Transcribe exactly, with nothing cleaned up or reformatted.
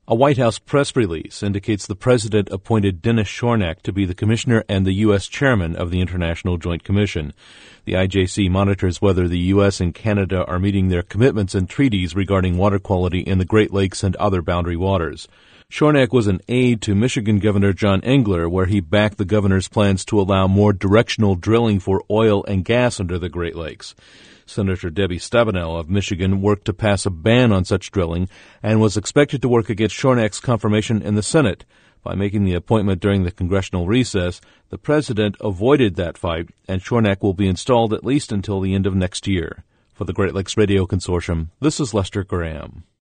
A White House press release indicates the president appointed Dennis Shornack to be the commissioner and the U S chairman of the International Joint Commission. The I J C monitors whether the U S and Canada are meeting their commitments and treaties regarding water quality in the Great Lakes and other boundary waters. Shornack was an aide to Michigan Governor John Engler, where he backed the governor's plans to allow more directional drilling for oil and gas under the Great Lakes. Senator Debbie Stabenow of Michigan worked to pass a ban on such drilling and was expected to work against Shornack's confirmation in the Senate. By making the appointment during the congressional recess, the president avoided that fight, and Shornack will be installed at least until the end of next year. For the Great Lakes Radio Consortium, this is Lester Graham.